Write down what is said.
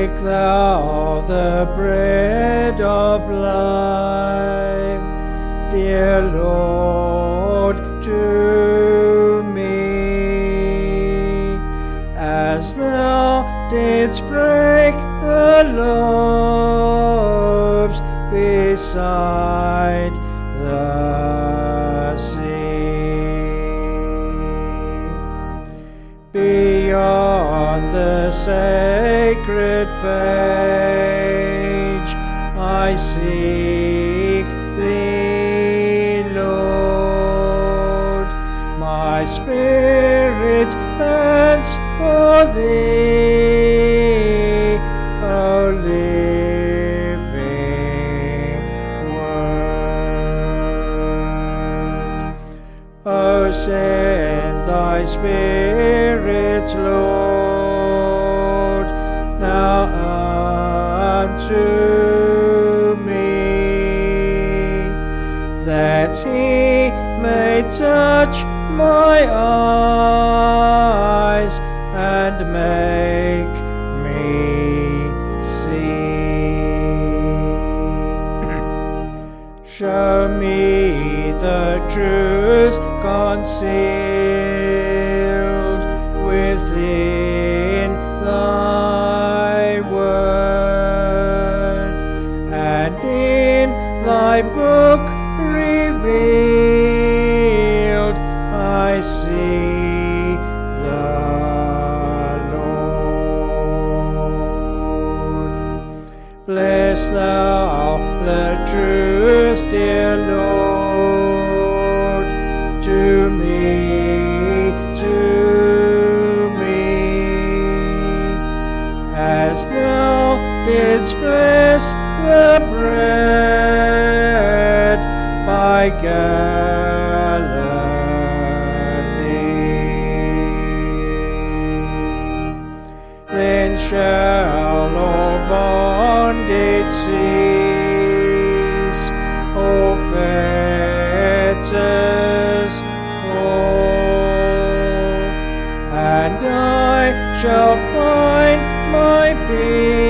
Make thou the bread of life, dear Lord, to me, as thou didst break the loaves beside the sea. Beyond the sacred page I seek thee, Lord. My spirit pants for thee, O living Word. O send thy Spirit, Lord, now unto me, that he may touch my eyes and make me see. Show me the truth concealed within thy word, and in thy book revealed I see the Lord. Bless thou the truth, dear Lord, to me, as thou didst bless the bread by Galilee. Then shall all bondage cease, all fetters fall, and I shall find my peace